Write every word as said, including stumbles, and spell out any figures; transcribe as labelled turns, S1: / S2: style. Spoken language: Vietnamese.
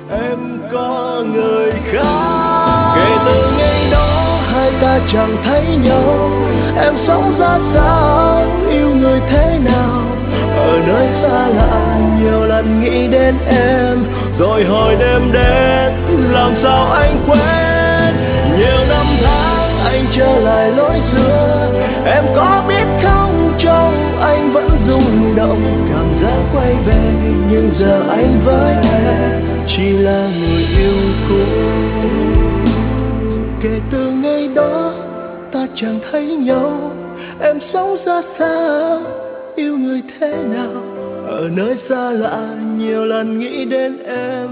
S1: em có người khác. Kể từ ngày đó hai ta chẳng thấy nhau, em sống ra sao, yêu người thế nào. Ở nơi xa lạ nhiều lần nghĩ đến em, rồi hồi đêm đến làm sao anh quên. Nhiều năm tháng anh trở lại lối xưa, em có biết không, trong anh vẫn rung động cảm giác quay về. Nhưng giờ anh với em chỉ là người yêu cũ. Kể từ ngày đó ta chẳng thấy nhau, em sống ra sao, yêu người thế nào. Ở nơi xa lạ nhiều lần nghĩ đến em,